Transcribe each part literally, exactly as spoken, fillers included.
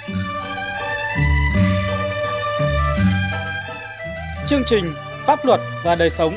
Chương trình Pháp luật và đời sống.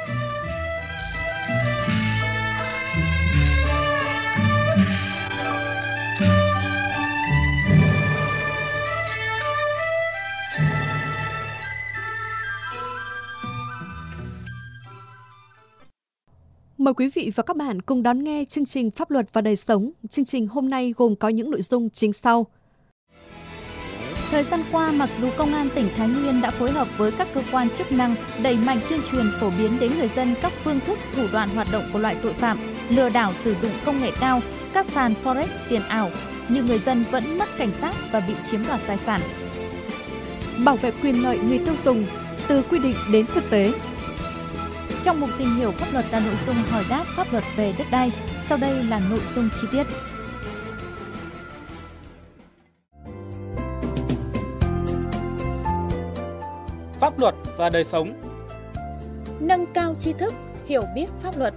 Mời quý vị và các bạn cùng đón nghe chương trình Pháp luật và đời sống. Chương trình hôm nay gồm có những nội dung chính sau. Thời gian qua, mặc dù Công an tỉnh Thái Nguyên đã phối hợp với các cơ quan chức năng đẩy mạnh tuyên truyền phổ biến đến người dân các phương thức, thủ đoạn hoạt động của loại tội phạm, lừa đảo sử dụng công nghệ cao, các sàn forex, tiền ảo, nhưng người dân vẫn mất cảnh giác và bị chiếm đoạt tài sản. Bảo vệ quyền lợi người tiêu dùng từ quy định đến thực tế. Trong mục tìm hiểu pháp luật là nội dung hỏi đáp pháp luật về đất đai. Sau đây là nội dung chi tiết. Pháp luật và đời sống. Nâng cao tri thức, hiểu biết pháp luật.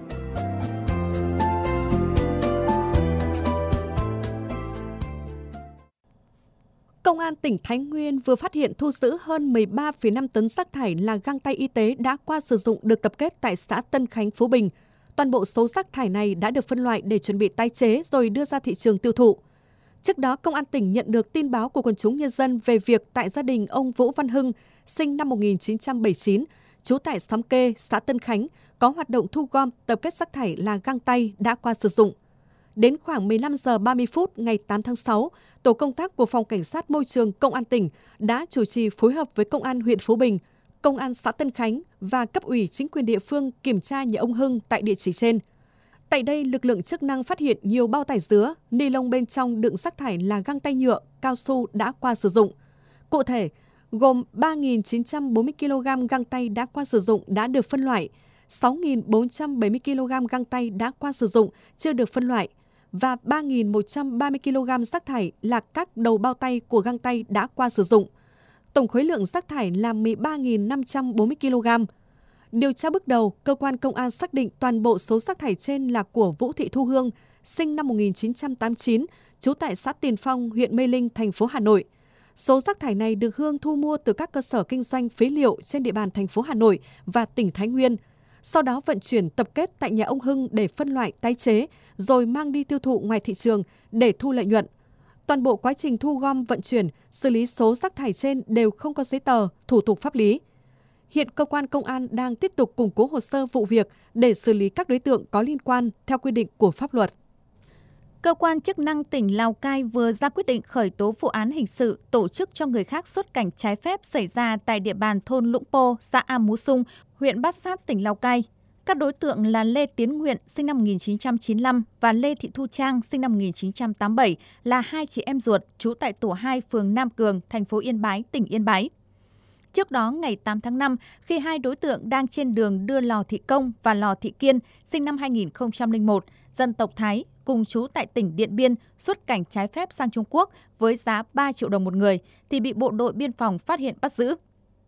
Công an tỉnh Thái Nguyên vừa phát hiện thu giữ hơn mười ba phẩy năm tấn rác thải là găng tay y tế đã qua sử dụng được tập kết tại xã Tân Khánh, Phú Bình. Toàn bộ số rác thải này đã được phân loại để chuẩn bị tái chế rồi đưa ra thị trường tiêu thụ. Trước đó, Công an tỉnh nhận được tin báo của quần chúng nhân dân về việc tại gia đình ông Vũ Văn Hưng, sinh năm một nghìn chín trăm bảy mươi chín, trú tại xóm Kê, xã Tân Khánh, có hoạt động thu gom tập kết rác thải là găng tay đã qua sử dụng. Đến khoảng mười lăm giờ ba mươi phút ngày tám tháng sáu, tổ công tác của Phòng Cảnh sát Môi trường Công an tỉnh đã chủ trì phối hợp với Công an huyện Phú Bình, Công an xã Tân Khánh và cấp ủy chính quyền địa phương kiểm tra nhà ông Hưng tại địa chỉ trên. Tại đây, lực lượng chức năng phát hiện nhiều bao tải dứa, ni lông bên trong đựng rác thải là găng tay nhựa, cao su đã qua sử dụng. Cụ thể, gồm ba nghìn chín trăm bốn mươi ki lô gam găng tay đã qua sử dụng đã được phân loại, sáu nghìn bốn trăm bảy mươi ki lô gam găng tay đã qua sử dụng chưa được phân loại và ba nghìn một trăm ba mươi ki lô gam rác thải là các đầu bao tay của găng tay đã qua sử dụng. Tổng khối lượng rác thải là mười ba nghìn năm trăm bốn mươi ki lô gam. Điều tra bước đầu, cơ quan công an xác định toàn bộ số rác thải trên là của Vũ Thị Thu Hương, sinh năm một nghìn chín trăm tám mươi chín, trú tại xã Tiền Phong, huyện Mê Linh, thành phố Hà Nội. Số rác thải này được Hương thu mua từ các cơ sở kinh doanh phế liệu trên địa bàn thành phố Hà Nội và tỉnh Thái Nguyên. Sau đó vận chuyển tập kết tại nhà ông Hưng để phân loại tái chế, rồi mang đi tiêu thụ ngoài thị trường để thu lợi nhuận. Toàn bộ quá trình thu gom, vận chuyển, xử lý số rác thải trên đều không có giấy tờ, thủ tục pháp lý. Hiện cơ quan công an đang tiếp tục củng cố hồ sơ vụ việc để xử lý các đối tượng có liên quan theo quy định của pháp luật. Cơ quan chức năng tỉnh Lào Cai vừa ra quyết định khởi tố vụ án hình sự tổ chức cho người khác xuất cảnh trái phép xảy ra tại địa bàn thôn Lũng Pô, xã A Mú Sung, huyện Bát Sát, tỉnh Lào Cai. Các đối tượng là Lê Tiến Nguyện, sinh năm một nghìn chín trăm chín mươi lăm và Lê Thị Thu Trang, sinh năm một nghìn chín trăm tám mươi bảy, là hai chị em ruột trú tại tổ hai, phường Nam Cường, thành phố Yên Bái, tỉnh Yên Bái. Trước đó, ngày tám tháng năm, khi hai đối tượng đang trên đường đưa Lò Thị Công và Lò Thị Kiên, sinh năm hai nghìn không trăm lẻ một, dân tộc Thái, cùng trú tại tỉnh Điện Biên, xuất cảnh trái phép sang Trung Quốc với giá ba triệu đồng một người, thì bị bộ đội biên phòng phát hiện bắt giữ.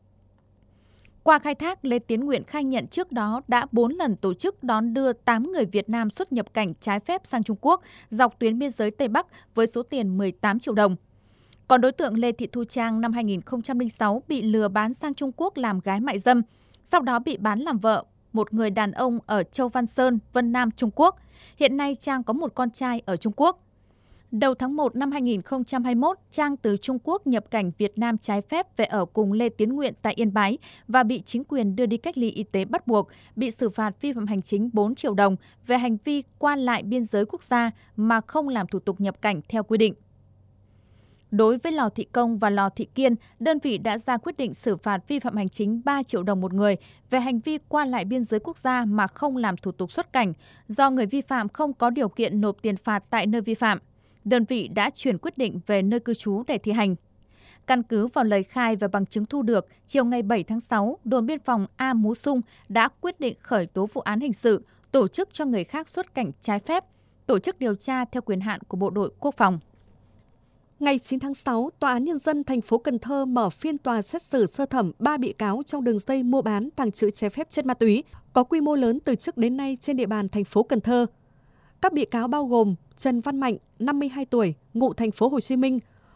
Qua khai thác, Lê Tiến Nguyện khai nhận trước đó đã bốn lần tổ chức đón đưa tám người Việt Nam xuất nhập cảnh trái phép sang Trung Quốc dọc tuyến biên giới Tây Bắc với số tiền mười tám triệu đồng. Còn đối tượng Lê Thị Thu Trang năm hai nghìn không trăm lẻ sáu bị lừa bán sang Trung Quốc làm gái mại dâm, sau đó bị bán làm vợ một người đàn ông ở Châu Văn Sơn, Vân Nam, Trung Quốc. Hiện nay Trang có một con trai ở Trung Quốc. Đầu tháng một năm hai nghìn không trăm hai mươi mốt, Trang từ Trung Quốc nhập cảnh Việt Nam trái phép về ở cùng Lê Tiến Nguyện tại Yên Bái và bị chính quyền đưa đi cách ly y tế bắt buộc, bị xử phạt vi phạm hành chính bốn triệu đồng về hành vi qua lại biên giới quốc gia mà không làm thủ tục nhập cảnh theo quy định. Đối với Lò Thị Công và Lò Thị Kiên, đơn vị đã ra quyết định xử phạt vi phạm hành chính ba triệu đồng một người về hành vi qua lại biên giới quốc gia mà không làm thủ tục xuất cảnh, do người vi phạm không có điều kiện nộp tiền phạt tại nơi vi phạm. Đơn vị đã chuyển quyết định về nơi cư trú để thi hành. Căn cứ vào lời khai và bằng chứng thu được, chiều ngày bảy tháng sáu, đồn biên phòng A Mú Sung đã quyết định khởi tố vụ án hình sự, tổ chức cho người khác xuất cảnh trái phép, tổ chức điều tra theo quyền hạn của Bộ đội Quốc phòng. Ngày chín tháng sáu, Tòa án Nhân dân thành phố Cần Thơ mở phiên tòa xét xử sơ thẩm ba bị cáo trong đường dây mua bán tàng trữ trái phép chất ma túy có quy mô lớn từ trước đến nay trên địa bàn thành phố Cần Thơ. Các bị cáo bao gồm Trần Văn Mạnh, năm mươi hai tuổi, ngụ thành phố Hồ Chí Minh,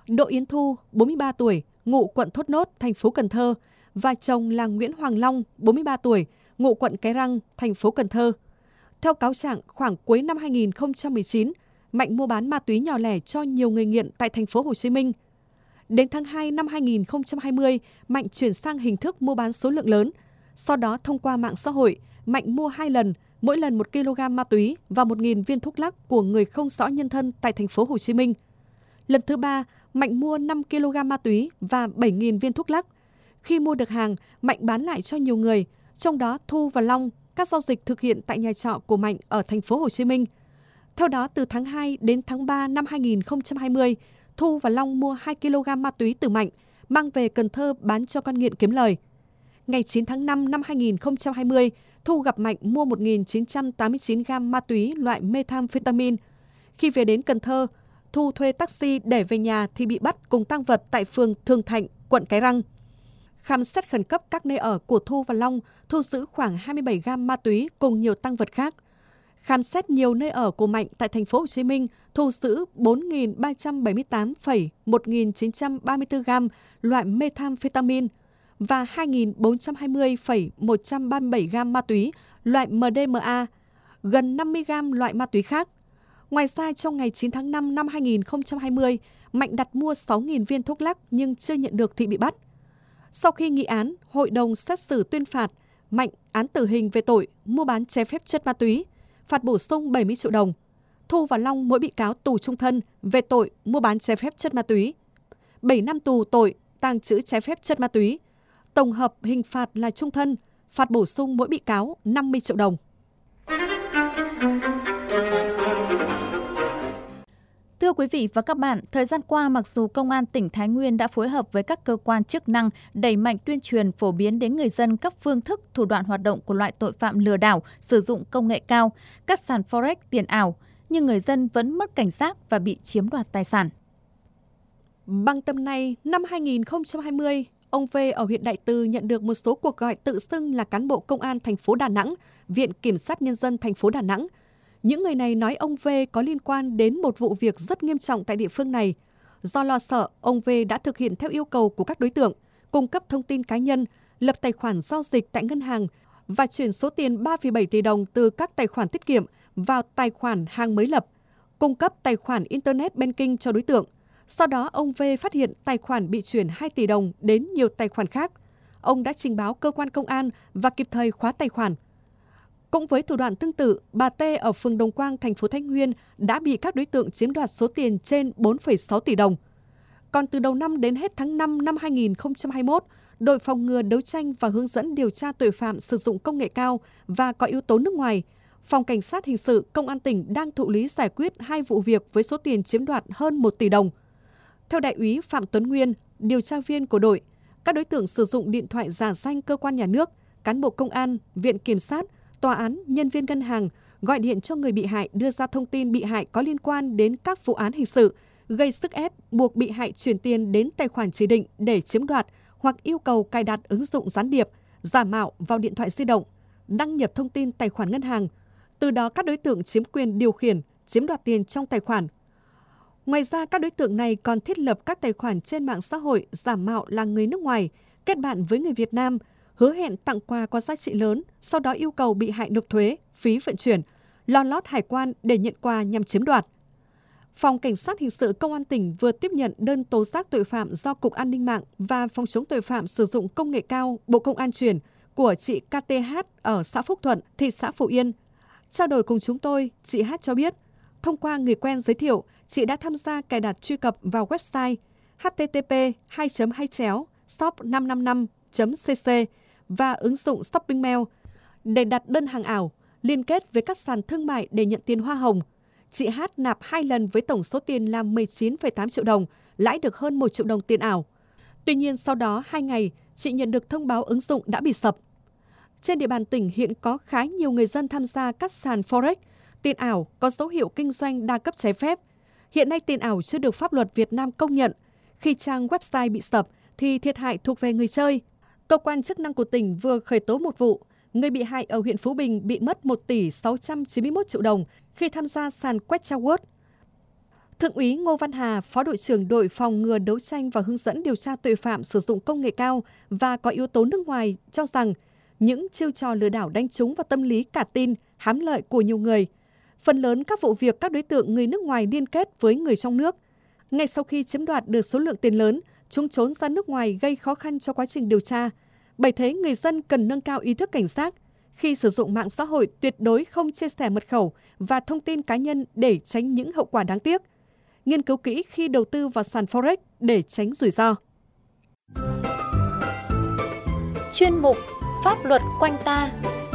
Đỗ Yến Thu, bốn mươi ba tuổi, ngụ quận Thốt Nốt, thành phố Cần Thơ, và chồng là Nguyễn Hoàng Long, bốn mươi ba tuổi, ngụ quận Cái Răng, thành phố Cần Thơ. Theo cáo trạng, khoảng cuối năm hai nghìn không trăm mười chín, Mạnh mua bán ma túy nhỏ lẻ cho nhiều người nghiện tại thành phố Hồ Chí Minh. Đến tháng hai năm hai nghìn không trăm hai mươi, Mạnh chuyển sang hình thức mua bán số lượng lớn. Sau đó thông qua mạng xã hội, Mạnh mua hai lần, mỗi lần một ki lô gam ma túy và một nghìn viên thuốc lắc của người không rõ nhân thân tại thành phố Hồ Chí Minh. Lần thứ ba, Mạnh mua năm ki lô gam ma túy và bảy nghìn viên thuốc lắc. Khi mua được hàng, Mạnh bán lại cho nhiều người, trong đó Thu và Long. Các giao dịch thực hiện tại nhà trọ của Mạnh ở thành phố Hồ Chí Minh. Theo đó, từ tháng hai đến tháng ba năm hai nghìn không trăm hai mươi, Thu và Long mua hai ki lô gam ma túy từ Mạnh, mang về Cần Thơ bán cho con nghiện kiếm lời. Ngày chín tháng năm năm hai nghìn không trăm hai mươi, Thu gặp Mạnh mua một nghìn chín trăm tám mươi chín gam ma túy loại methamphetamine. Khi về đến Cần Thơ, Thu thuê taxi để về nhà thì bị bắt cùng tang vật tại phường Thường Thạnh, quận Cái Răng. Khám xét khẩn cấp các nơi ở của Thu và Long, thu giữ khoảng hai mươi bảy gam ma túy cùng nhiều tang vật khác. Khám xét nhiều nơi ở của Mạnh tại thành phố Hồ Chí Minh, thu giữ bốn nghìn ba trăm bảy mươi tám phẩy một nghìn chín trăm ba mươi tư gam loại methamphetamine và hai nghìn bốn trăm hai mươi phẩy một trăm ba mươi bảy gam ma túy loại em đê em a, gần năm mươi gam loại ma túy khác. Ngoài ra, trong ngày chín tháng năm năm hai nghìn không trăm hai mươi, Mạnh đặt mua sáu nghìn viên thuốc lắc nhưng chưa nhận được thì bị bắt. Sau khi nghị án, hội đồng xét xử tuyên phạt Mạnh án tử hình về tội mua bán trái phép chất ma túy, phạt bổ sung bảy mươi triệu đồng. Thu và Long mỗi bị cáo tù chung thân về tội mua bán trái phép chất ma túy, bảy năm tù tội tàng trữ trái phép chất ma túy. Tổng hợp hình phạt là chung thân, phạt bổ sung mỗi bị cáo năm mươi triệu đồng. Thưa quý vị và các bạn, thời gian qua mặc dù Công an tỉnh Thái Nguyên đã phối hợp với các cơ quan chức năng đẩy mạnh tuyên truyền phổ biến đến người dân các phương thức, thủ đoạn hoạt động của loại tội phạm lừa đảo sử dụng công nghệ cao, các sàn forex, tiền ảo, nhưng người dân vẫn mất cảnh giác và bị chiếm đoạt tài sản. Bằng tâm này, năm hai nghìn không trăm hai mươi, ông V ở huyện Đại Từ nhận được một số cuộc gọi tự xưng là cán bộ công an thành phố Đà Nẵng, Viện Kiểm sát Nhân dân thành phố Đà Nẵng. Những người này nói ông V có liên quan đến một vụ việc rất nghiêm trọng tại địa phương này. Do lo sợ, ông V đã thực hiện theo yêu cầu của các đối tượng, cung cấp thông tin cá nhân, lập tài khoản giao dịch tại ngân hàng và chuyển số tiền ba phẩy bảy tỷ đồng từ các tài khoản tiết kiệm vào tài khoản hàng mới lập, cung cấp tài khoản Internet Banking cho đối tượng. Sau đó, ông V phát hiện tài khoản bị chuyển hai tỷ đồng đến nhiều tài khoản khác. Ông đã trình báo cơ quan công an và kịp thời khóa tài khoản. Cũng với thủ đoạn tương tự, bà T ở phường Đồng Quang, thành phố Thái Nguyên đã bị các đối tượng chiếm đoạt số tiền trên bốn phẩy sáu tỷ đồng. Còn từ đầu năm đến hết tháng năm năm hai nghìn không trăm hai mươi mốt, đội phòng ngừa đấu tranh và hướng dẫn điều tra tội phạm sử dụng công nghệ cao và có yếu tố nước ngoài, Phòng Cảnh sát Hình sự Công an tỉnh đang thụ lý giải quyết hai vụ việc với số tiền chiếm đoạt hơn một tỷ đồng. Theo Đại úy Phạm Tuấn Nguyên, điều tra viên của đội, các đối tượng sử dụng điện thoại giả danh cơ quan nhà nước, cán bộ công an, viện kiểm sát, tòa án, nhân viên ngân hàng, gọi điện cho người bị hại đưa ra thông tin bị hại có liên quan đến các vụ án hình sự, gây sức ép buộc bị hại chuyển tiền đến tài khoản chỉ định để chiếm đoạt hoặc yêu cầu cài đặt ứng dụng gián điệp, giả mạo vào điện thoại di động, đăng nhập thông tin tài khoản ngân hàng. Từ đó các đối tượng chiếm quyền điều khiển, chiếm đoạt tiền trong tài khoản. Ngoài ra, các đối tượng này còn thiết lập các tài khoản trên mạng xã hội giả mạo là người nước ngoài, kết bạn với người Việt Nam, hứa hẹn tặng quà có giá trị lớn, sau đó yêu cầu bị hại nộp thuế, phí vận chuyển, lo lót hải quan để nhận quà nhằm chiếm đoạt. Phòng Cảnh sát Hình sự Công an tỉnh vừa tiếp nhận đơn tố giác tội phạm do Cục An ninh mạng và Phòng chống tội phạm sử dụng công nghệ cao Bộ Công an chuyển của chị ca tê hát ở xã Phúc Thuận, thị xã Phổ Yên. Trao đổi cùng chúng tôi, chị Hát cho biết, thông qua người quen giới thiệu, chị đã tham gia cài đặt truy cập vào website h t t p hai chấm hai chéo shop năm năm năm chấm c c và ứng dụng Shopping Mail để đặt đơn hàng ảo, liên kết với các sàn thương mại để nhận tiền hoa hồng. Chị Hát nạp hai lần với tổng số tiền là mười chín phẩy tám triệu đồng, lãi được hơn một triệu đồng tiền ảo. Tuy nhiên, sau đó hai ngày, chị nhận được thông báo ứng dụng đã bị sập. Trên địa bàn tỉnh hiện có khá nhiều người dân tham gia các sàn Forex, tiền ảo có dấu hiệu kinh doanh đa cấp trái phép. Hiện nay tiền ảo chưa được pháp luật Việt Nam công nhận. Khi trang website bị sập thì thiệt hại thuộc về người chơi. Cơ quan chức năng của tỉnh vừa khởi tố một vụ, người bị hại ở huyện Phú Bình bị mất một tỷ sáu trăm chín mươi mốt triệu đồng khi tham gia sàn Quetzalcoatl. Thượng úy Ngô Văn Hà, Phó đội trưởng đội phòng ngừa đấu tranh và hướng dẫn điều tra tội phạm sử dụng công nghệ cao và có yếu tố nước ngoài cho rằng những chiêu trò lừa đảo đánh trúng vào tâm lý cả tin, hám lợi của nhiều người. Phần lớn các vụ việc các đối tượng người nước ngoài liên kết với người trong nước. Ngay sau khi chiếm đoạt được số lượng tiền lớn, chúng trốn ra nước ngoài gây khó khăn cho quá trình điều tra. Bởi thế, người dân cần nâng cao ý thức cảnh giác. Khi sử dụng mạng xã hội, tuyệt đối không chia sẻ mật khẩu và thông tin cá nhân để tránh những hậu quả đáng tiếc. Nghiên cứu kỹ khi đầu tư vào sàn Forex để tránh rủi ro. Chuyên mục Pháp luật quanh ta.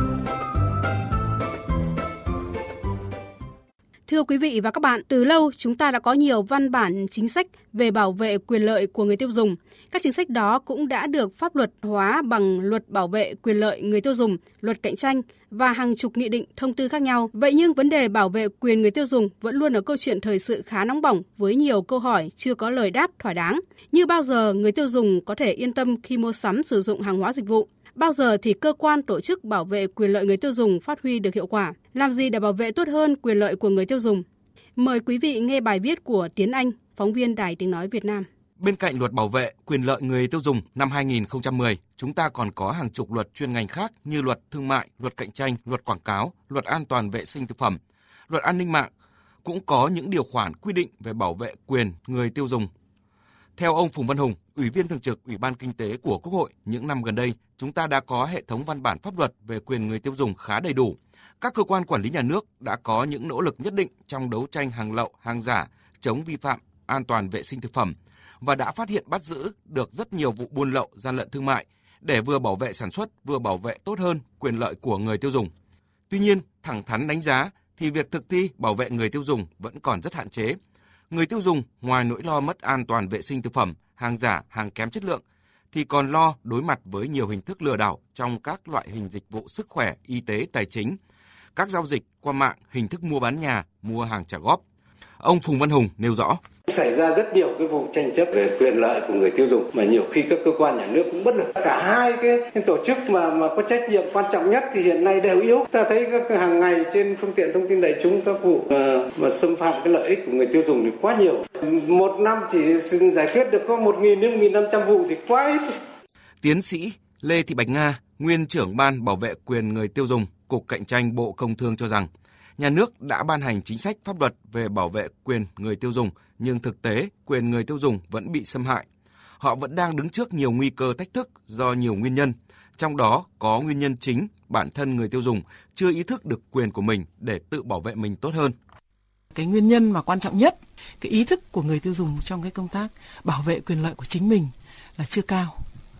Thưa quý vị và các bạn, từ lâu chúng ta đã có nhiều văn bản chính sách về bảo vệ quyền lợi của người tiêu dùng. Các chính sách đó cũng đã được pháp luật hóa bằng luật bảo vệ quyền lợi người tiêu dùng, luật cạnh tranh và hàng chục nghị định, thông tư khác nhau. Vậy nhưng vấn đề bảo vệ quyền người tiêu dùng vẫn luôn là câu chuyện thời sự khá nóng bỏng với nhiều câu hỏi chưa có lời đáp thỏa đáng. Như bao giờ người tiêu dùng có thể yên tâm khi mua sắm sử dụng hàng hóa dịch vụ? Bao giờ thì cơ quan tổ chức bảo vệ quyền lợi người tiêu dùng phát huy được hiệu quả? Làm gì để bảo vệ tốt hơn quyền lợi của người tiêu dùng? Mời quý vị nghe bài viết của Tiến Anh, phóng viên Đài Tiếng Nói Việt Nam. Bên cạnh luật bảo vệ quyền lợi người tiêu dùng năm hai nghìn không trăm mười, chúng ta còn có hàng chục luật chuyên ngành khác như luật thương mại, luật cạnh tranh, luật quảng cáo, luật an toàn vệ sinh thực phẩm, luật an ninh mạng, cũng có những điều khoản quy định về bảo vệ quyền người tiêu dùng. Theo ông Phùng Văn Hùng, Ủy viên Thường trực Ủy ban Kinh tế của Quốc hội, những năm gần đây, chúng ta đã có hệ thống văn bản pháp luật về quyền người tiêu dùng khá đầy đủ. Các cơ quan quản lý nhà nước đã có những nỗ lực nhất định trong đấu tranh hàng lậu, hàng giả, chống vi phạm an toàn vệ sinh thực phẩm và đã phát hiện bắt giữ được rất nhiều vụ buôn lậu, gian lận thương mại để vừa bảo vệ sản xuất, vừa bảo vệ tốt hơn quyền lợi của người tiêu dùng. Tuy nhiên, thẳng thắn đánh giá thì việc thực thi bảo vệ người tiêu dùng vẫn còn rất hạn chế. Người tiêu dùng ngoài nỗi lo mất an toàn vệ sinh thực phẩm, hàng giả, hàng kém chất lượng thì còn lo đối mặt với nhiều hình thức lừa đảo trong các loại hình dịch vụ sức khỏe, y tế, tài chính, các giao dịch qua mạng, hình thức mua bán nhà, mua hàng trả góp. Ông Phùng Văn Hùng nêu rõ. Xảy ra rất nhiều cái vụ tranh chấp về quyền lợi của người tiêu dùng mà nhiều khi các cơ quan nhà nước cũng bất lực. Cả hai cái tổ chức mà mà có trách nhiệm quan trọng nhất thì hiện nay đều yếu. Ta thấy các hàng ngày trên phương tiện thông tin đại chúng các vụ mà, mà xâm phạm cái lợi ích của người tiêu dùng thì quá nhiều. Một năm chỉ giải quyết được có một nghìn đến một nghìn năm trăm vụ thì quá ít. Tiến sĩ Lê Thị Bạch Nga, nguyên trưởng Ban Bảo vệ quyền người tiêu dùng, Cục Cạnh tranh Bộ Công Thương cho rằng nhà nước đã ban hành chính sách pháp luật về bảo vệ quyền người tiêu dùng, nhưng thực tế quyền người tiêu dùng vẫn bị xâm hại. Họ vẫn đang đứng trước nhiều nguy cơ thách thức do nhiều nguyên nhân, trong đó có nguyên nhân chính bản thân người tiêu dùng chưa ý thức được quyền của mình để tự bảo vệ mình tốt hơn. Cái nguyên nhân mà quan trọng nhất, cái ý thức của người tiêu dùng trong cái công tác bảo vệ quyền lợi của chính mình là chưa cao.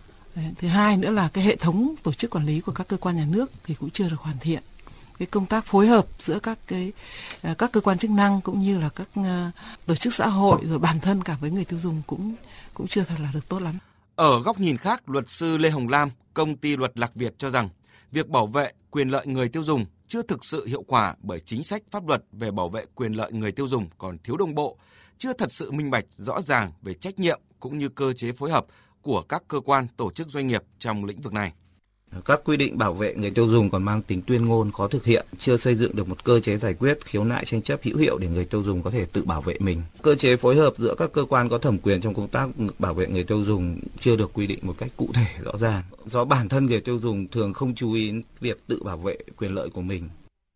Thứ hai nữa là cái hệ thống tổ chức quản lý của các cơ quan nhà nước thì cũng chưa được hoàn thiện. Cái công tác phối hợp giữa các cái các cơ quan chức năng cũng như là các uh, tổ chức xã hội rồi bản thân cả với người tiêu dùng cũng cũng chưa thật là được tốt lắm. Ở góc nhìn khác, luật sư Lê Hồng Lam, công ty Luật Lạc Việt cho rằng việc bảo vệ quyền lợi người tiêu dùng chưa thực sự hiệu quả bởi chính sách pháp luật về bảo vệ quyền lợi người tiêu dùng còn thiếu đồng bộ, chưa thật sự minh bạch rõ ràng về trách nhiệm cũng như cơ chế phối hợp của các cơ quan, tổ chức doanh nghiệp trong lĩnh vực này. Các quy định bảo vệ người tiêu dùng còn mang tính tuyên ngôn, khó thực hiện, chưa xây dựng được một cơ chế giải quyết khiếu nại tranh chấp hữu hiệu để người tiêu dùng có thể tự bảo vệ mình. Cơ chế phối hợp giữa các cơ quan có thẩm quyền trong công tác bảo vệ người tiêu dùng chưa được quy định một cách cụ thể rõ ràng. Do bản thân người tiêu dùng thường không chú ý việc tự bảo vệ quyền lợi của mình.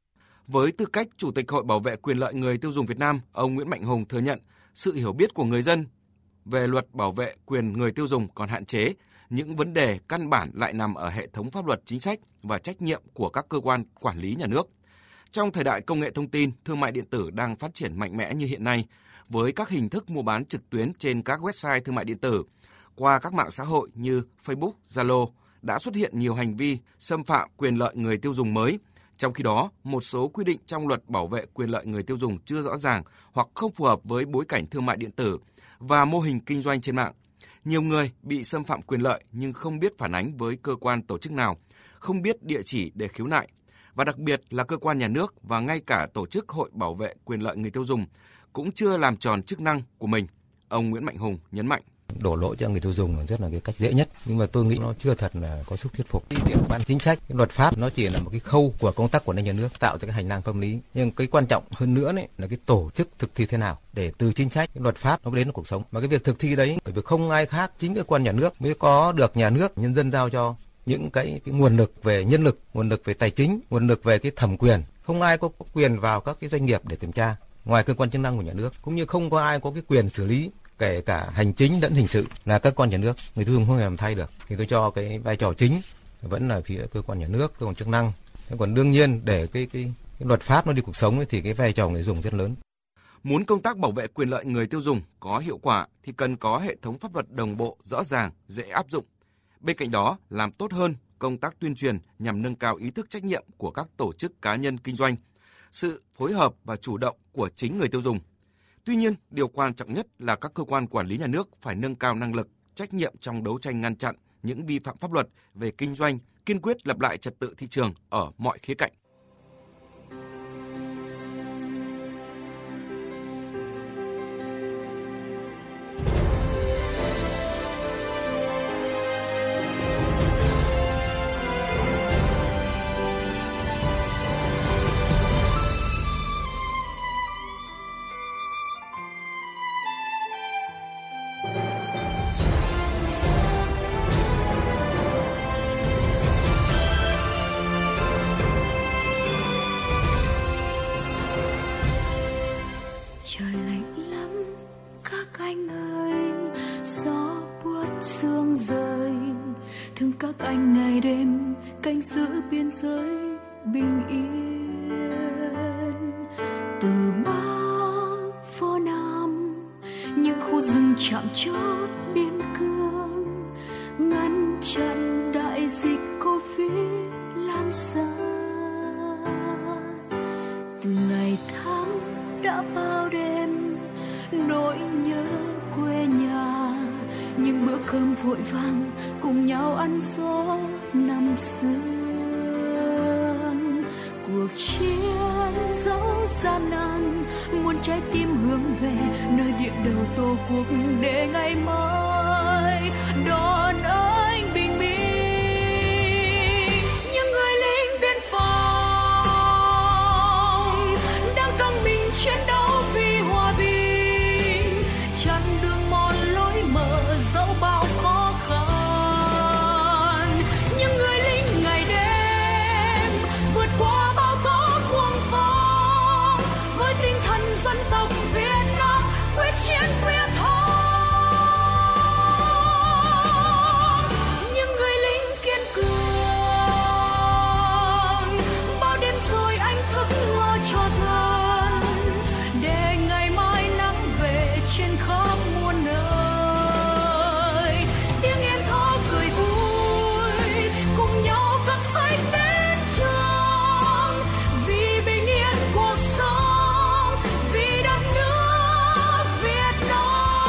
Với tư cách Chủ tịch Hội Bảo vệ quyền lợi người tiêu dùng Việt Nam, ông Nguyễn Mạnh Hùng thừa nhận sự hiểu biết của người dân về luật bảo vệ quyền người tiêu dùng còn hạn chế. Những vấn đề căn bản lại nằm ở hệ thống pháp luật chính sách và trách nhiệm của các cơ quan quản lý nhà nước. Trong thời đại công nghệ thông tin, thương mại điện tử đang phát triển mạnh mẽ như hiện nay, với các hình thức mua bán trực tuyến trên các website thương mại điện tử, qua các mạng xã hội như Facebook, Zalo, đã xuất hiện nhiều hành vi xâm phạm quyền lợi người tiêu dùng mới. Trong khi đó, một số quy định trong luật bảo vệ quyền lợi người tiêu dùng chưa rõ ràng hoặc không phù hợp với bối cảnh thương mại điện tử và mô hình kinh doanh trên mạng. Nhiều người bị xâm phạm quyền lợi nhưng không biết phản ánh với cơ quan tổ chức nào, không biết địa chỉ để khiếu nại. Và đặc biệt là cơ quan nhà nước và ngay cả tổ chức Hội Bảo vệ quyền lợi người tiêu dùng cũng chưa làm tròn chức năng của mình. Ông Nguyễn Mạnh Hùng nhấn mạnh. đổ lỗi cho người tiêu dùng là rất là cái cách dễ nhất, nhưng mà tôi nghĩ nó chưa thật là có sức thuyết phục. Cái việc ban chính sách, cái luật pháp nó chỉ là một cái khâu của công tác quản lý nhà nước, tạo ra cái hành lang pháp lý, nhưng cái quan trọng hơn nữa này là cái tổ chức thực thi thế nào để từ chính sách, cái luật pháp nó đến cuộc sống. Mà cái việc thực thi đấy bởi vì không ai khác, chính cơ quan nhà nước mới có được nhà nước, nhân dân giao cho những cái, cái nguồn lực về nhân lực, nguồn lực về tài chính, nguồn lực về cái thẩm quyền. Không ai có quyền vào các cái doanh nghiệp để kiểm tra ngoài cơ quan chức năng của nhà nước, cũng như không có ai có cái quyền xử lý kể cả hành chính lẫn hình sự là các quan nhà nước. Người tiêu dùng không thể làm thay được, thì tôi cho cái vai trò chính vẫn là phía cơ quan nhà nước, cơ quan chức năng. Còn đương nhiên để cái, cái, cái luật pháp nó đi cuộc sống ấy, thì cái vai trò người dùng rất lớn. Muốn công tác bảo vệ quyền lợi người tiêu dùng có hiệu quả thì cần có hệ thống pháp luật đồng bộ, rõ ràng, dễ áp dụng. Bên cạnh đó, làm tốt hơn công tác tuyên truyền nhằm nâng cao ý thức trách nhiệm của các tổ chức cá nhân kinh doanh, sự phối hợp và chủ động của chính người tiêu dùng. Tuy nhiên, điều quan trọng nhất là các cơ quan quản lý nhà nước phải nâng cao năng lực, trách nhiệm trong đấu tranh ngăn chặn những vi phạm pháp luật về kinh doanh, kiên quyết lập lại trật tự thị trường ở mọi khía cạnh. Trời lạnh lắm các anh ơi, gió buốt sương rơi, thương các anh ngày đêm canh giữ biên giới bình yên. Từ Bắc vô Nam, những khu rừng chạm chốt biên cương, ngăn chặn đại dịch Covid lan xa. Từ ngày tháng đã bao đêm nỗi nhớ quê nhà, những bữa cơm vội vàng cùng nhau ăn gió năm xưa. Cuộc chiến dẫu gian nan, muôn trái tim hướng về nơi địa đầu tổ quốc để ngày mai đón anh bình minh. Những người lính biên phòng đang căng mình chiến đấu vì hòa bình, chặn đường mòn lối mở dẫu bao khó khăn. Những người lính ngày đêm vượt qua bao tố cuồng phong, với tinh thần dân tộc Việt Nam quyết chiến quyết thắng. Những người lính kiên cường, bao đêm rồi anh thức lo cho dân, để ngày mai nắng về trên khắp muôn nơi. Tiếng em thó cười vui cùng nhau cắm sách đến trường, vì bình yên cuộc sống, vì đất nước Việt Nam.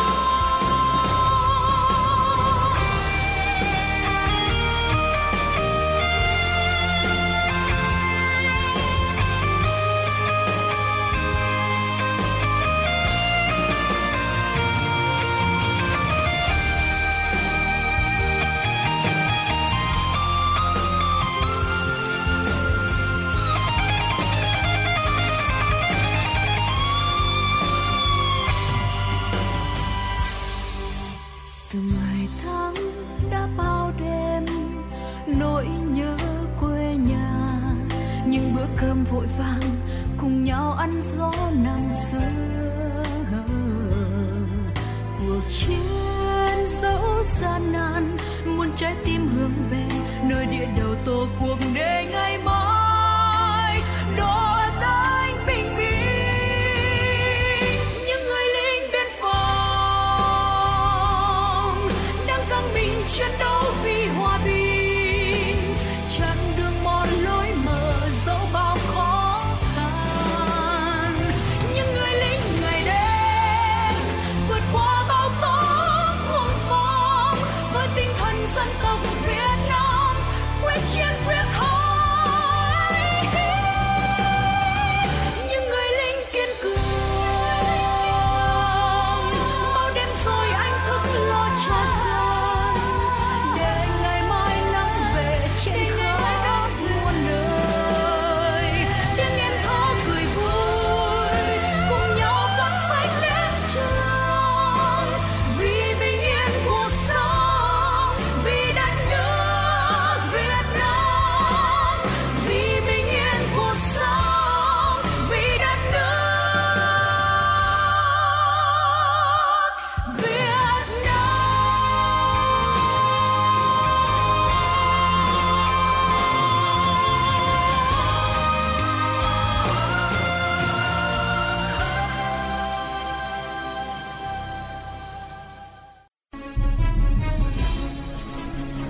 Từ ngày tháng đã bao đêm nỗi nhớ quê nhà, những bữa cơm vội vàng cùng nhau ăn gió năm xưa. Cuộc chiến dẫu gian nan, muôn trái tim hướng về nơi địa đầu tổ quốc để ngày mai đón anh bình minh. Những người lính biên phòng đang căng mình chiến đấu vì hòa bình, chặn đường mòn lối mở dẫu bao khó khăn. Những người lính ngày đêm vượt qua bao tố cuồng phong, với tinh thần dân tộc Việt Nam quyết chiến quyết thắng. Những người lính kiên cường, bao đêm rồi anh thức lo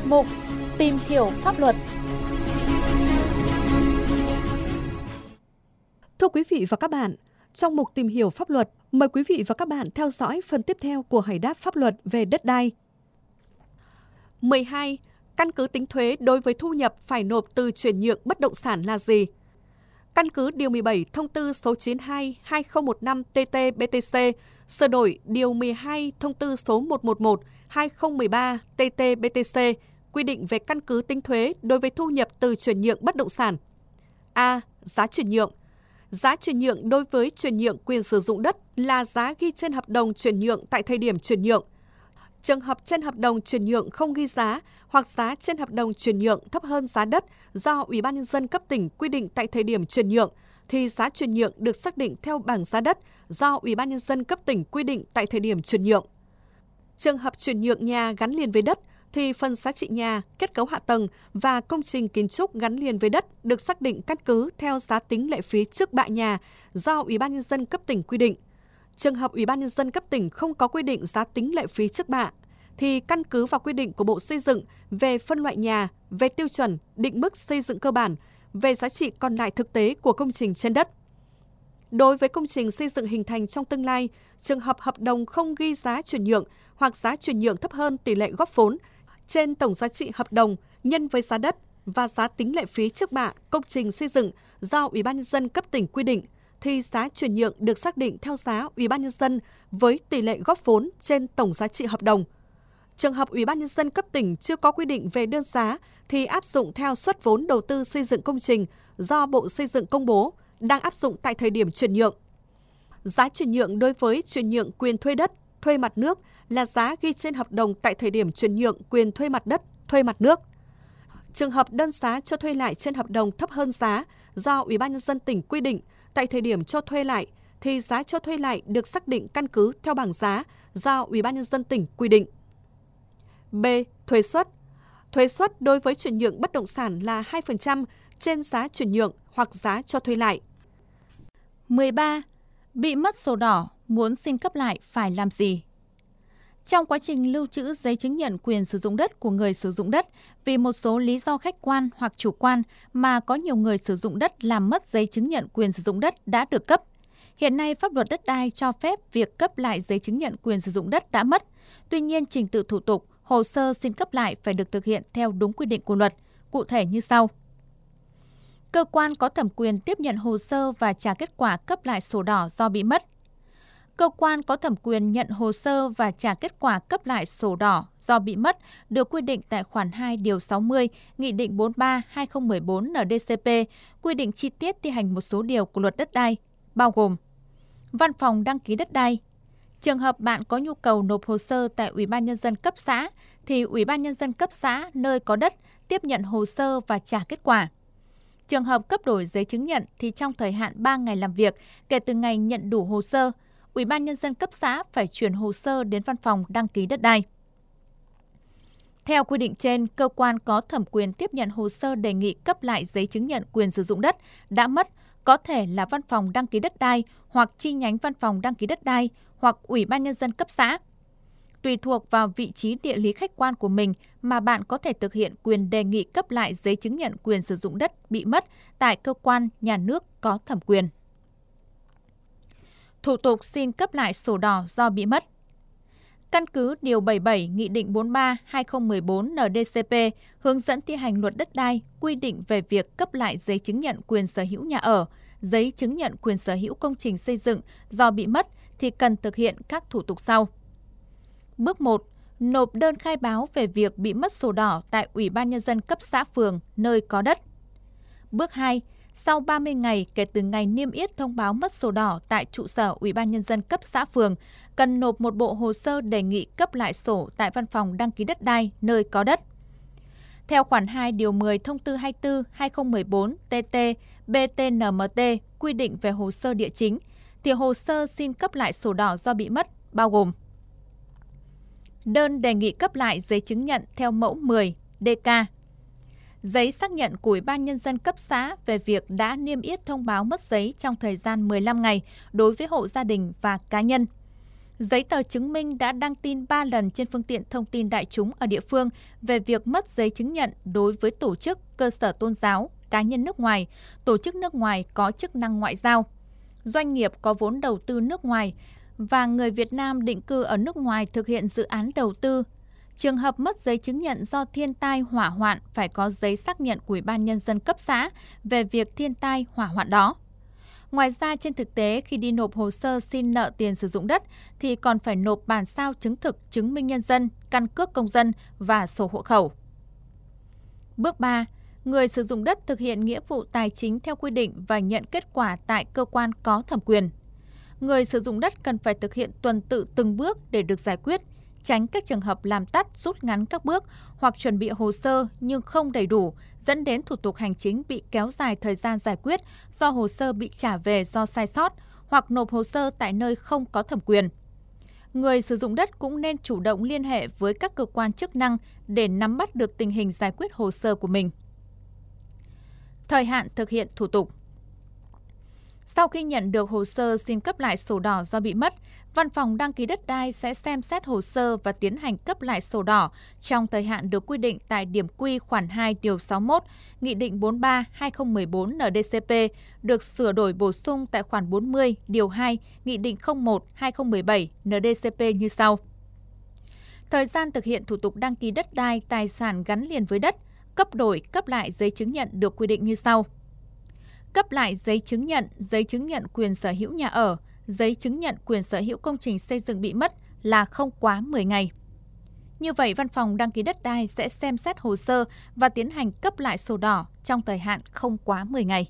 Mục Tìm hiểu pháp luật. Thưa quý vị và các bạn, trong mục Tìm hiểu pháp luật, mời quý vị và các bạn theo dõi phần tiếp theo của Hỏi đáp pháp luật về đất đai. mười hai. Căn cứ tính thuế đối với thu nhập phải nộp từ chuyển nhượng bất động sản là gì? Căn cứ Điều mười bảy Thông tư số chín mươi hai trên hai nghìn không trăm mười lăm T T B T C, sửa đổi Điều mười hai Thông tư số một trăm mười một trên hai nghìn không trăm mười ba T T B T C, quy định về căn cứ tính thuế đối với thu nhập từ chuyển nhượng bất động sản. A. Giá chuyển nhượng. Giá chuyển nhượng đối với chuyển nhượng quyền sử dụng đất là giá ghi trên hợp đồng chuyển nhượng tại thời điểm chuyển nhượng. Trường hợp trên hợp đồng chuyển nhượng không ghi giá hoặc giá trên hợp đồng chuyển nhượng thấp hơn giá đất do Ủy ban Nhân dân cấp tỉnh quy định tại thời điểm chuyển nhượng, thì giá chuyển nhượng được xác định theo bảng giá đất do Ủy ban Nhân dân cấp tỉnh quy định tại thời điểm chuyển nhượng. Trường hợp chuyển nhượng nhà gắn liền với đất, thì phần giá trị nhà, kết cấu hạ tầng và công trình kiến trúc gắn liền với đất được xác định căn cứ theo giá tính lệ phí trước bạ nhà do Ủy ban Nhân dân cấp tỉnh quy định. Trường hợp Ủy ban Nhân dân cấp tỉnh không có quy định giá tính lệ phí trước bạ, thì căn cứ vào quy định của Bộ Xây dựng về phân loại nhà, về tiêu chuẩn, định mức xây dựng cơ bản, về giá trị còn lại thực tế của công trình trên đất. Đối với công trình xây dựng hình thành trong tương lai, trường hợp hợp đồng không ghi giá chuyển nhượng hoặc giá chuyển nhượng thấp hơn tỷ lệ góp vốn trên tổng giá trị hợp đồng nhân với giá đất và giá tính lệ phí trước bạ công trình xây dựng do Ủy ban Nhân dân cấp tỉnh quy định, thì giá chuyển nhượng được xác định theo giá Ủy ban Nhân dân với tỷ lệ góp vốn trên tổng giá trị hợp đồng. Trường hợp Ủy ban Nhân dân cấp tỉnh chưa có quy định về đơn giá thì áp dụng theo suất vốn đầu tư xây dựng công trình do Bộ Xây dựng công bố, đang áp dụng tại thời điểm chuyển nhượng. Giá chuyển nhượng đối với chuyển nhượng quyền thuê đất, thuê mặt nước là giá ghi trên hợp đồng tại thời điểm chuyển nhượng quyền thuê mặt đất, thuê mặt nước. Trường hợp đơn giá cho thuê lại trên hợp đồng thấp hơn giá do Ủy ban Nhân dân tỉnh quy định tại thời điểm cho thuê lại, thì giá cho thuê lại được xác định căn cứ theo bảng giá do Ủy ban Nhân dân tỉnh quy định. B. Thuế suất. Thuế suất đối với chuyển nhượng bất động sản là hai phần trăm trên giá chuyển nhượng hoặc giá cho thuê lại. mười ba. Bị mất sổ đỏ, muốn xin cấp lại phải làm gì? Trong quá trình lưu trữ giấy chứng nhận quyền sử dụng đất của người sử dụng đất, vì một số lý do khách quan hoặc chủ quan mà có nhiều người sử dụng đất làm mất giấy chứng nhận quyền sử dụng đất đã được cấp. Hiện nay, pháp luật đất đai cho phép việc cấp lại giấy chứng nhận quyền sử dụng đất đã mất. Tuy nhiên, trình tự thủ tục, hồ sơ xin cấp lại phải được thực hiện theo đúng quy định của luật, cụ thể như sau. Cơ quan có thẩm quyền tiếp nhận hồ sơ và trả kết quả cấp lại sổ đỏ do bị mất. Cơ quan có thẩm quyền nhận hồ sơ và trả kết quả cấp lại sổ đỏ do bị mất được quy định tại khoản hai điều sáu mươi Nghị định bốn mươi ba trên hai nghìn không trăm mười bốn N D C P, quy định chi tiết thi hành một số điều của luật đất đai, bao gồm Văn phòng đăng ký đất đai. Trường hợp bạn có nhu cầu nộp hồ sơ tại Ủy ban Nhân dân cấp xã, thì Ủy ban Nhân dân cấp xã nơi có đất tiếp nhận hồ sơ và trả kết quả. Trường hợp cấp đổi giấy chứng nhận thì trong thời hạn ba ngày làm việc kể từ ngày nhận đủ hồ sơ, Ủy ban Nhân dân cấp xã phải chuyển hồ sơ đến văn phòng đăng ký đất đai. Theo quy định trên, cơ quan có thẩm quyền tiếp nhận hồ sơ đề nghị cấp lại giấy chứng nhận quyền sử dụng đất đã mất có thể là văn phòng đăng ký đất đai hoặc chi nhánh văn phòng đăng ký đất đai hoặc Ủy ban Nhân dân cấp xã. Tùy thuộc vào vị trí địa lý khách quan của mình mà bạn có thể thực hiện quyền đề nghị cấp lại giấy chứng nhận quyền sử dụng đất bị mất tại cơ quan nhà nước có thẩm quyền. Thủ tục xin cấp lại sổ đỏ do bị mất. Căn cứ Điều bảy mươi bảy Nghị định bốn mươi ba trên hai nghìn không trăm mười bốn N D C P hướng dẫn thi hành luật đất đai quy định về việc cấp lại giấy chứng nhận quyền sở hữu nhà ở, giấy chứng nhận quyền sở hữu công trình xây dựng do bị mất thì cần thực hiện các thủ tục sau. Bước một. Nộp đơn khai báo về việc bị mất sổ đỏ tại Ủy ban Nhân dân cấp xã phường nơi có đất. Bước hai. Sau ba mươi ngày kể từ ngày niêm yết thông báo mất sổ đỏ tại trụ sở Ủy ban Nhân dân cấp xã phường, cần nộp một bộ hồ sơ đề nghị cấp lại sổ tại văn phòng đăng ký đất đai nơi có đất. Theo khoản hai điều mười Thông tư hai mươi tư trên hai nghìn không trăm mười bốn T T B T N M T quy định về hồ sơ địa chính, thì hồ sơ xin cấp lại sổ đỏ do bị mất bao gồm đơn đề nghị cấp lại giấy chứng nhận theo mẫu mười D K, giấy xác nhận của Ủy ban Nhân dân cấp xã về việc đã niêm yết thông báo mất giấy trong thời gian mười lăm ngày đối với hộ gia đình và cá nhân, Giấy tờ chứng minh đã đăng tin ba lần trên phương tiện thông tin đại chúng ở địa phương về việc mất giấy chứng nhận đối với tổ chức, cơ sở tôn giáo, cá nhân nước ngoài, tổ chức nước ngoài có chức năng ngoại giao, doanh nghiệp có vốn đầu tư nước ngoài và người Việt Nam định cư ở nước ngoài thực hiện dự án đầu tư. Trường hợp mất giấy chứng nhận do thiên tai hỏa hoạn phải có giấy xác nhận của Ủy ban Nhân dân cấp xã về việc thiên tai hỏa hoạn đó. Ngoài ra, trên thực tế, khi đi nộp hồ sơ xin nợ tiền sử dụng đất thì còn phải nộp bản sao chứng thực chứng minh nhân dân, căn cước công dân và sổ hộ khẩu. Bước ba. Người sử dụng đất thực hiện nghĩa vụ tài chính theo quy định và nhận kết quả tại cơ quan có thẩm quyền. Người sử dụng đất cần phải thực hiện tuần tự từng bước để được giải quyết, tránh các trường hợp làm tắt, rút ngắn các bước hoặc chuẩn bị hồ sơ nhưng không đầy đủ, dẫn đến thủ tục hành chính bị kéo dài thời gian giải quyết do hồ sơ bị trả về do sai sót hoặc nộp hồ sơ tại nơi không có thẩm quyền. Người sử dụng đất cũng nên chủ động liên hệ với các cơ quan chức năng để nắm bắt được tình hình giải quyết hồ sơ của mình. Thời hạn thực hiện thủ tục. Sau khi nhận được hồ sơ xin cấp lại sổ đỏ do bị mất, Văn phòng đăng ký đất đai sẽ xem xét hồ sơ và tiến hành cấp lại sổ đỏ trong thời hạn được quy định tại điểm Q khoản hai điều sáu mươi mốt, Nghị định bốn mươi ba trên hai nghìn không trăm mười bốn N D C P được sửa đổi bổ sung tại khoản bốn mươi điều hai, Nghị định không một trên hai nghìn không trăm mười bảy N D C P như sau. Thời gian thực hiện thủ tục đăng ký đất đai, tài sản gắn liền với đất, cấp đổi, cấp lại giấy chứng nhận được quy định như sau. Cấp lại giấy chứng nhận, giấy chứng nhận quyền sở hữu nhà ở, giấy chứng nhận quyền sở hữu công trình xây dựng bị mất là không quá mười ngày. Như vậy, Văn phòng đăng ký đất đai sẽ xem xét hồ sơ và tiến hành cấp lại sổ đỏ trong thời hạn không quá mười ngày.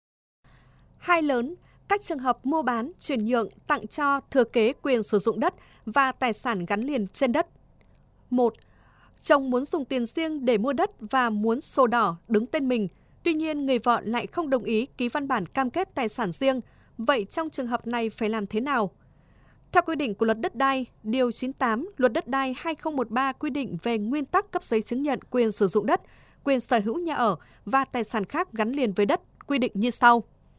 Hai lớn, các trường hợp mua bán, chuyển nhượng, tặng cho, thừa kế quyền sử dụng đất và tài sản gắn liền trên đất. một. Chồng muốn dùng tiền riêng để mua đất và muốn sổ đỏ đứng tên mình. Tuy nhiên, người vợ lại không đồng ý ký văn bản cam kết tài sản riêng. Vậy trong trường hợp này phải làm thế nào? Theo quy định của Luật Đất đai, Điều chín mươi tám Luật Đất đai hai nghìn không trăm mười ba quy định về nguyên tắc cấp giấy chứng nhận quyền sử dụng đất, quyền sở hữu nhà ở và tài sản khác gắn liền với đất, quy định như sau.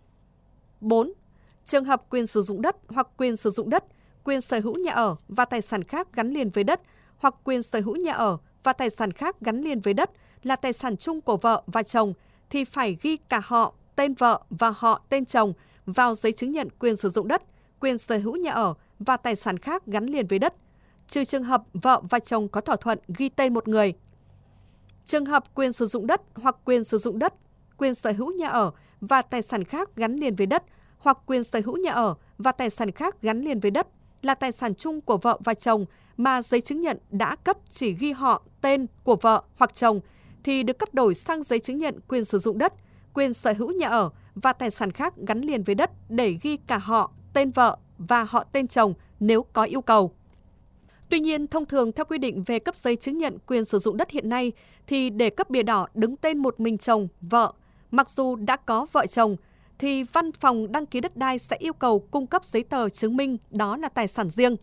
bốn. Trường hợp quyền sử dụng đất hoặc quyền sử dụng đất, quyền sở hữu nhà ở và tài sản khác gắn liền với đất hoặc quyền sở hữu nhà ở và tài sản khác gắn liền với đất là tài sản chung của vợ và chồng thì phải ghi cả họ, tên vợ và họ, tên chồng vào giấy chứng nhận quyền sử dụng đất, quyền sở hữu nhà ở và tài sản khác gắn liền với đất, trừ trường hợp vợ và chồng có thỏa thuận ghi tên một người. Trường hợp quyền sử dụng đất hoặc quyền sử dụng đất, quyền sở hữu nhà ở và tài sản khác gắn liền với đất hoặc quyền sở hữu nhà ở và tài sản khác gắn liền với đất là tài sản chung của vợ và chồng mà giấy chứng nhận đã cấp chỉ ghi họ, tên của vợ hoặc chồng thì được cấp đổi sang giấy chứng nhận quyền sử dụng đất, quyền sở hữu nhà ở và tài sản khác gắn liền với đất để ghi cả họ, tên vợ và họ, tên chồng nếu có yêu cầu. Tuy nhiên, thông thường theo quy định về cấp giấy chứng nhận quyền sử dụng đất hiện nay thì để cấp bìa đỏ đứng tên một mình chồng, vợ, mặc dù đã có vợ chồng, thì Văn phòng đăng ký đất đai sẽ yêu cầu cung cấp giấy tờ chứng minh đó là tài sản riêng.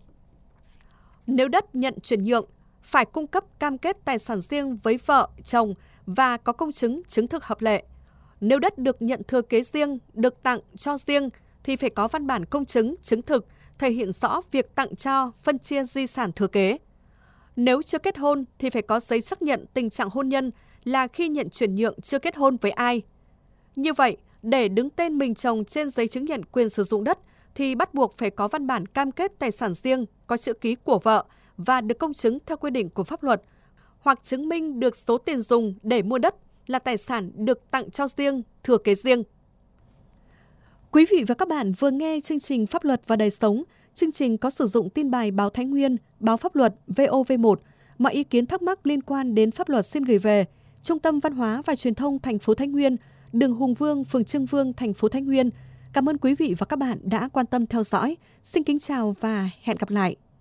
Nếu đất nhận chuyển nhượng, phải cung cấp cam kết tài sản riêng với vợ, chồng và có công chứng chứng thực hợp lệ. Nếu đất được nhận thừa kế riêng, được tặng cho riêng thì phải có văn bản công chứng chứng thực thể hiện rõ việc tặng cho, phân chia di sản thừa kế. Nếu chưa kết hôn thì phải có giấy xác nhận tình trạng hôn nhân là khi nhận chuyển nhượng chưa kết hôn với ai. Như vậy, để đứng tên mình chồng trên giấy chứng nhận quyền sử dụng đất thì bắt buộc phải có văn bản cam kết tài sản riêng có chữ ký của vợ và được công chứng theo quy định của pháp luật, hoặc chứng minh được số tiền dùng để mua đất là tài sản được tặng cho riêng, thừa kế riêng. Quý vị và các bạn vừa nghe chương trình Pháp luật và đời sống. Chương trình có sử dụng tin bài báo Thái Nguyên, báo Pháp luật vê o vê một. Mọi ý kiến thắc mắc liên quan đến pháp luật xin gửi về Trung tâm Văn hóa và Truyền thông thành phố Thái Nguyên, đường Hùng Vương, phường Trưng Vương, thành phố Thái Nguyên. Cảm ơn quý vị và các bạn đã quan tâm theo dõi. Xin kính chào và hẹn gặp lại.